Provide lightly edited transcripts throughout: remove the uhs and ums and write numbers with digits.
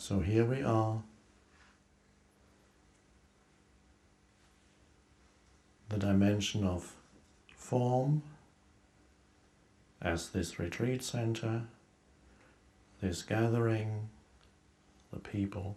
So here we are, the dimension of form as this retreat center, this gathering, the people,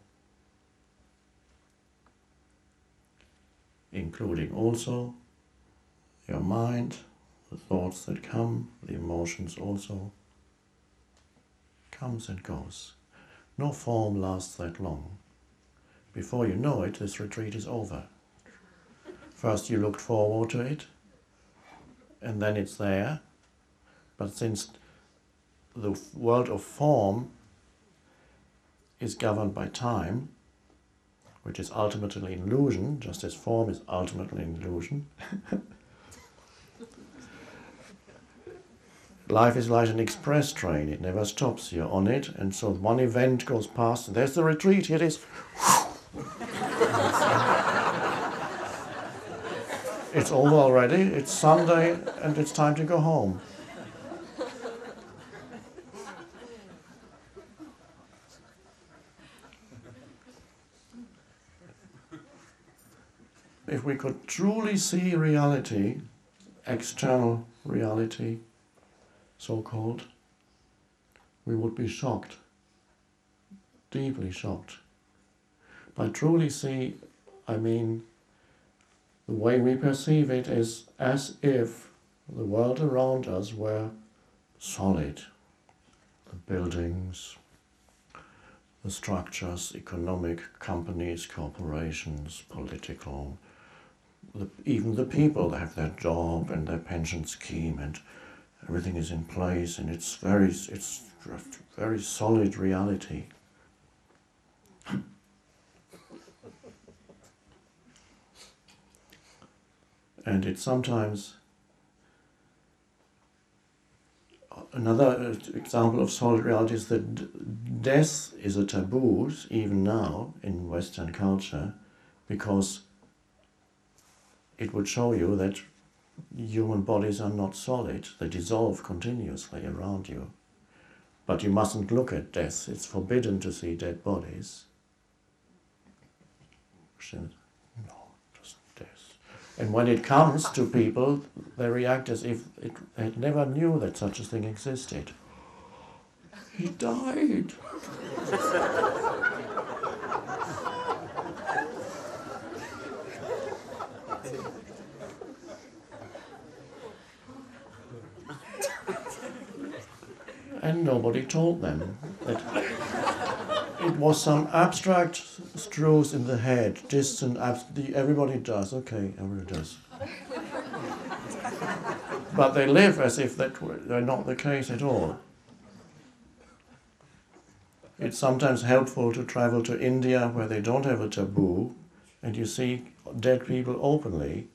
including also your mind, the thoughts that come, the emotions also, comes and goes. No form lasts that long. Before you know it, this retreat is over. First you looked forward to it, and then it's there. But since the world of form is governed by time, which is ultimately an illusion, just as form is ultimately an illusion, life is like an express train, it never stops, you're on it, and so one event goes past, and there's the retreat, here it is. It's over already, it's Sunday, and it's time to go home. If we could truly see reality, external reality, so-called, we would be shocked, deeply shocked. By truly see, I mean the way we perceive it is as if the world around us were solid. The buildings, the structures, economic companies, corporations, political, even the people that have their job and their pension scheme and everything is in place, and it's very solid reality. And it's sometimes another example of solid reality is that death is a taboo even now in Western culture, because it would show you that human bodies are not solid, they dissolve continuously around you. But you mustn't look at death, it's forbidden to see dead bodies. No, just death. And when it comes to people, they react as if they never knew that such a thing existed. He died. And nobody told them that it was some abstract truth in the head, distant, everybody does, okay, everybody does. But they live as if they're not the case at all. It's sometimes helpful to travel to India where they don't have a taboo, and you see dead people openly.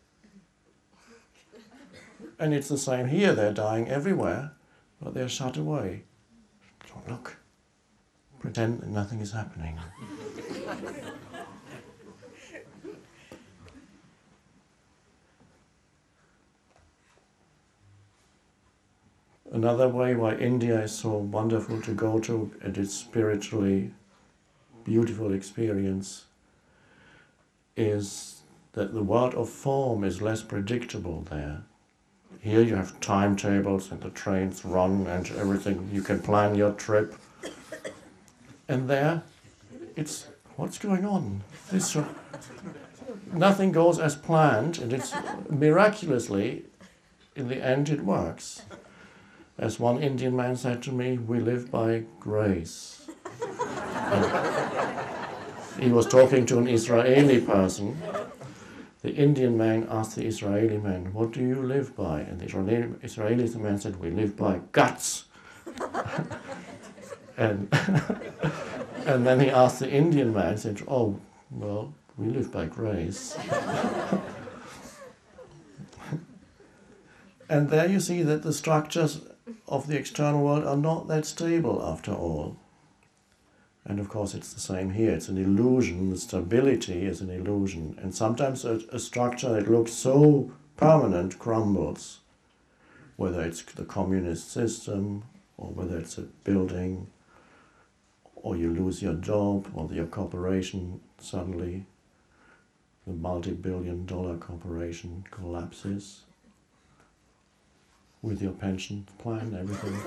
And it's the same here, they're dying everywhere, but they're shut away. Don't look. Pretend that nothing is happening. Another way why India is so wonderful to go to, and it's spiritually beautiful experience, is that the world of form is less predictable there. Here you have timetables and the trains run and everything, you can plan your trip. And there, it's, what's going on? Nothing goes as planned, and it's miraculously, in the end it works. As one Indian man said to me, we live by grace. He was talking to an Israeli person. The Indian man asked the Israeli man, what do you live by? And the Israeli man said, we live by guts. And then he asked the Indian man, said, oh, well, we live by grace. And there you see that the structures of the external world are not that stable after all. And of course it's the same here, it's an illusion, the stability is an illusion. And sometimes a structure that looks so permanent crumbles, whether it's the communist system, or whether it's a building, or you lose your job, or your corporation suddenly, the multi-billion-dollar corporation collapses with your pension plan, everything.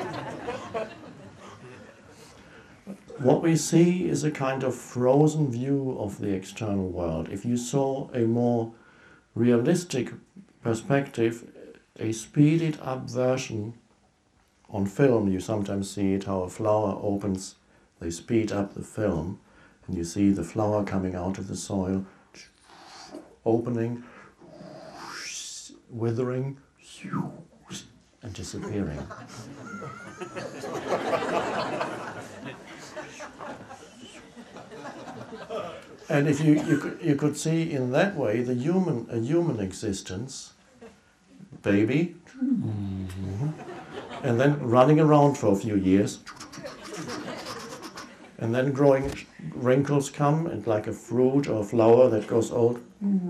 What we see is a kind of frozen view of the external world. If you saw a more realistic perspective, a speeded up version on film, you sometimes see it how a flower opens, they speed up the film, and you see the flower coming out of the soil, opening, withering, and disappearing. And if you could see in that way a human existence, baby, and then running around for a few years, and then growing, wrinkles come, and like a fruit or a flower that goes old,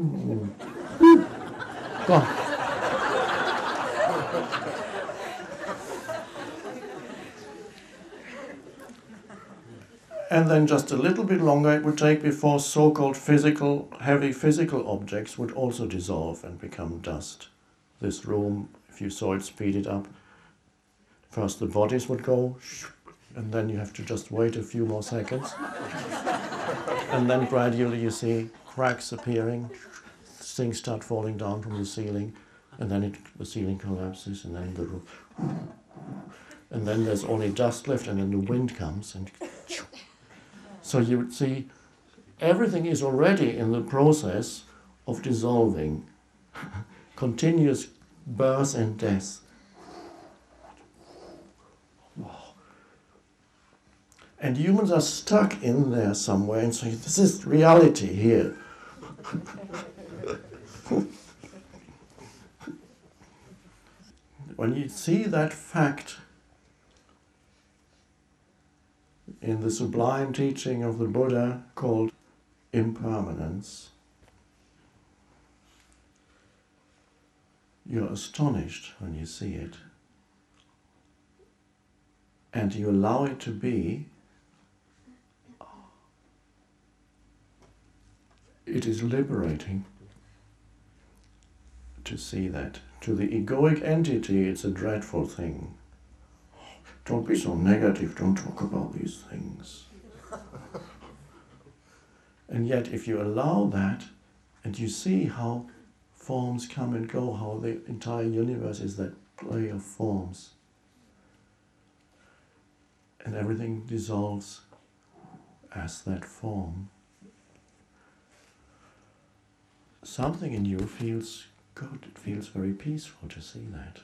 gone. And then just a little bit longer it would take before so-called heavy physical objects would also dissolve and become dust. This room, if you saw it speeded up, first the bodies would go, and then you have to just wait a few more seconds. And then gradually you see cracks appearing, things start falling down from the ceiling, and then the ceiling collapses, and then the roof. And then there's only dust left, and then the wind comes, and so you would see everything is already in the process of dissolving, continuous birth and death. And humans are stuck in there somewhere and say, this is reality here. When you see that fact in the sublime teaching of the Buddha called impermanence, you're astonished when you see it. And you allow it to be. It is liberating to see that. To the egoic entity, it's a dreadful thing. Don't be so negative, don't talk about these things. And yet, if you allow that, and you see how forms come and go, how the entire universe is that play of forms, and everything dissolves as that form, something in you feels good, it feels very peaceful to see that.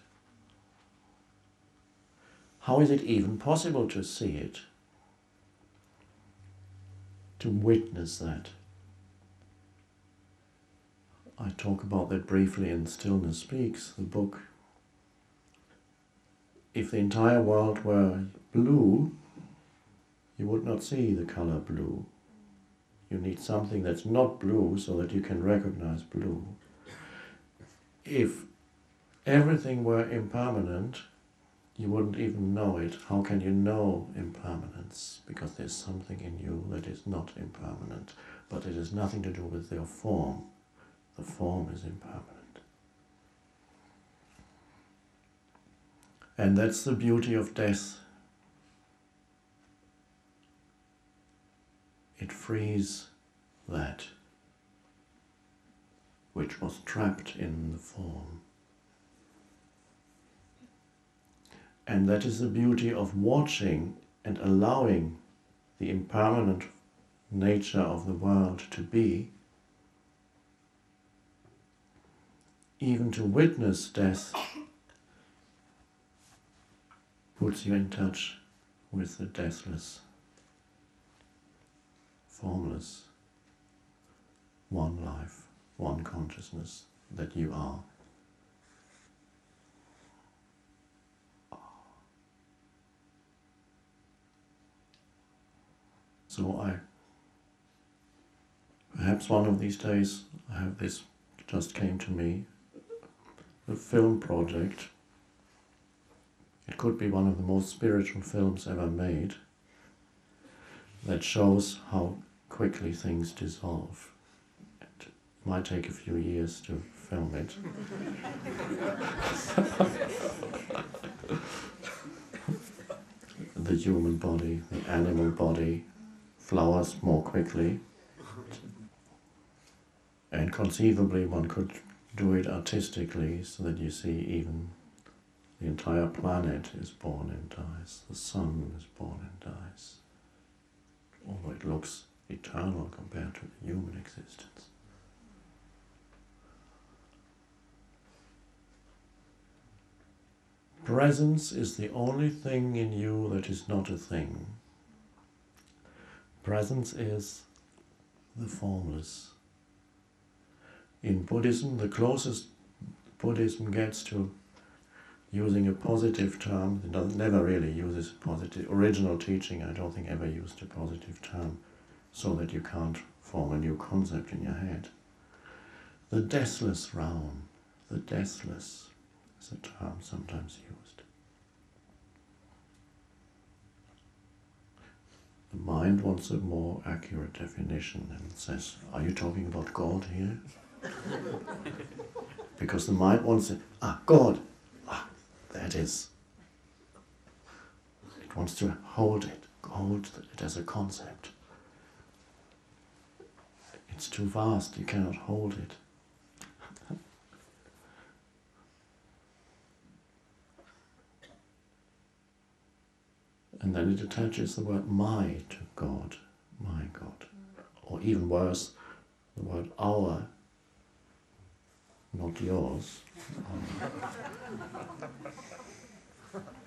How is it even possible to see it? To witness that? I talk about that briefly in Stillness Speaks, the book. If the entire world were blue, you would not see the color blue. You need something that's not blue so that you can recognize blue. If everything were impermanent, you wouldn't even know it. How can you know impermanence? Because there's something in you that is not impermanent, but it has nothing to do with your form. The form is impermanent. And that's the beauty of death. It frees that which was trapped in the form. And that is the beauty of watching and allowing the impermanent nature of the world to be. Even to witness death puts you in touch with the deathless, formless, one life, one consciousness that you are. So perhaps one of these days, this just came to me, a film project. It could be one of the most spiritual films ever made. that shows how quickly things dissolve. It might take a few years to film it. The human body, the animal body, flowers more quickly. And conceivably one could do it artistically so that you see even the entire planet is born and dies. The sun is born and dies. Although it looks eternal compared to the human existence. Presence is the only thing in you that is not a thing. Presence is the formless. In Buddhism, the closest Buddhism gets to using a positive term, it never really uses positive. Original teaching, I don't think, ever used a positive term so that you can't form a new concept in your head. The deathless realm, the deathless is a term sometimes used. The mind wants a more accurate definition and says, are you talking about God here? Because the mind wants it, God, there it is. It wants to hold it as a concept. It's too vast, you cannot hold it. And then it attaches the word my to God, my God. Or even worse, the word our, not yours.